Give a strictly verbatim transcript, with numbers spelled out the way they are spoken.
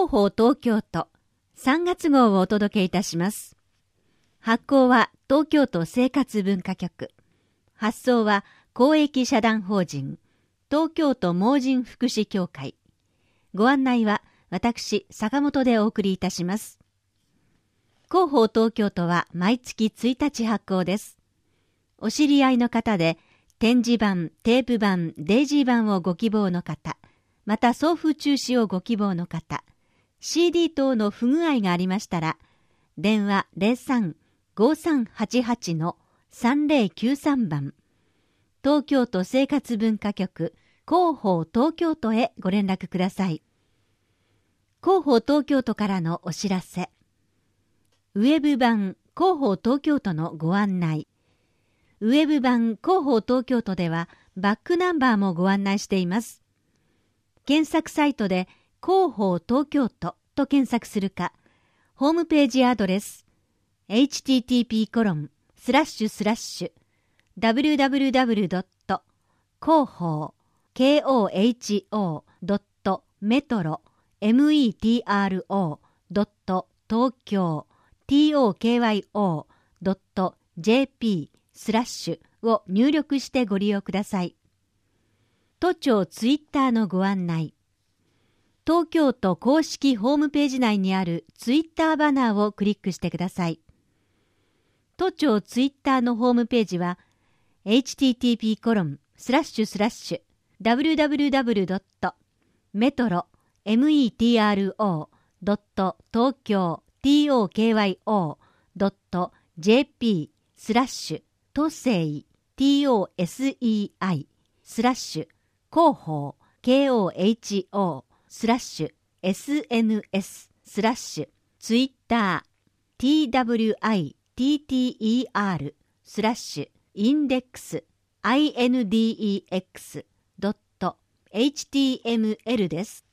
広報東京都さんがつ号をお届けいたします。発行は東京都生活文化局。発送は公益社団法人東京都盲人福祉協会。ご案内は私坂本でお送りいたします。広報東京都は毎月ついたち発行です。お知り合いの方で展示版、テープ版、デイジー版をご希望の方、また送付中止をご希望の方、シーディー 等の不具合がありましたら、電話 ゼロさん ごさんはちはち さんぜろきゅうさん 番、東京都生活文化局広報東京都へご連絡ください。広報東京都からのお知らせ。ウェブ版広報東京都のご案内。ウェブ版広報東京都ではバックナンバーもご案内しています。検索サイトで広報東京都と検索するか、ホームページアドレス エイチティーティーピーコロンスラッシュスラッシュダブリューダブリューダブリュードット広報 ケーオーエイチオードットメトロ メトロ ドット東京 ト京 ドット ジェーピー スラッシュを入力してご利用ください。都庁ツイッターのご案内。東京都公式ホームページ内にあるツイッターバナーをクリックしてください。都庁ツイッターのホームページは エイチティーティーピーコロンスラッシュスラッシュダブリューダブリューダブリュードットメトロ メトロ ドット東京 ト京 ドット ジェーピー スラッシュ都政 トセイ スラッシュ広報 ケーオーエイチオー スラッシュ エスエヌエス スラッシュツイッター トゥイッター スラッシュインデックス インデックス ドット エイチティーエムエル です。